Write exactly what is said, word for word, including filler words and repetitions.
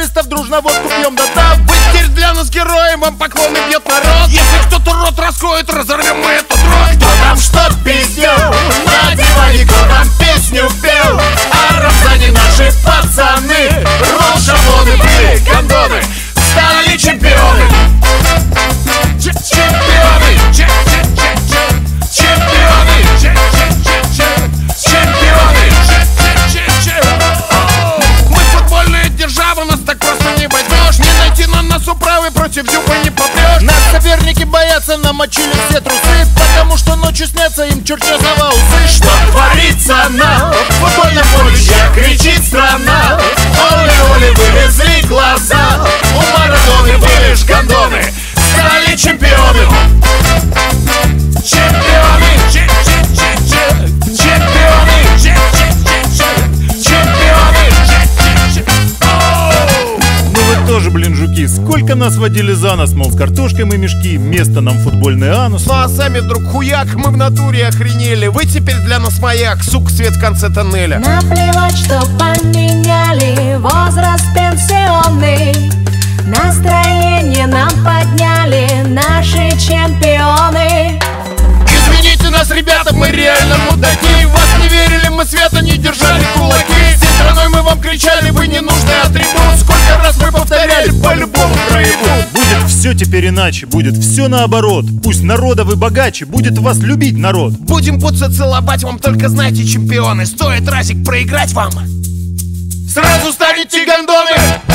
футболистов дружно водку пьем, да-да. Вы теперь для нас герои, вам поклоны бьет народ. Если кто-то рот раскроет, разорвем мы этот рот. Кто там что пиздел, на диване кто там песню пел, а рамзане наши пацаны, рот шаблоны были гондоны, стали чемпионы. Чемпионы, чемпионы, чемпионы. Мы футбольная держава, нас так просто не возьмешь. Не найти на нас управы, против зюба не попрешь. Нас соперники боятся, намочили все трусы, потому что ночью снятся им чертезова усы. Что творится на футбольном поле, кричит страна. Оли-оли, вылезли глаза, у Марадоны были ж гондоны, стали чемпионы. Чемпионы, чемпионы, чемпионы. Ну вы тоже, блин, жуки, сколько нас водили за нос, мол, с картошкой мы мешки, место нам футбольный анус. Ну а сами вдруг хуяк, мы в натуре охренели. Вы теперь для нас маяк, сука, свет в конце тоннеля. Наплевать, что поменяли возраст пенсионный, настроение нам подняли наши чемпионы. Извините нас, ребята, мы реально мудаки. Вас не верили, мы свято не держали кулаки. Всей страной мы вам кричали, вы ненужный атрибут. Сколько раз мы повторяли, по-любому проебу. Будет все теперь иначе, будет все наоборот. Пусть народа вы богаче, будет вас любить народ. Будем путься целовать вам, только знайте, чемпионы, стоит разик проиграть вам, сразу станете гондоны.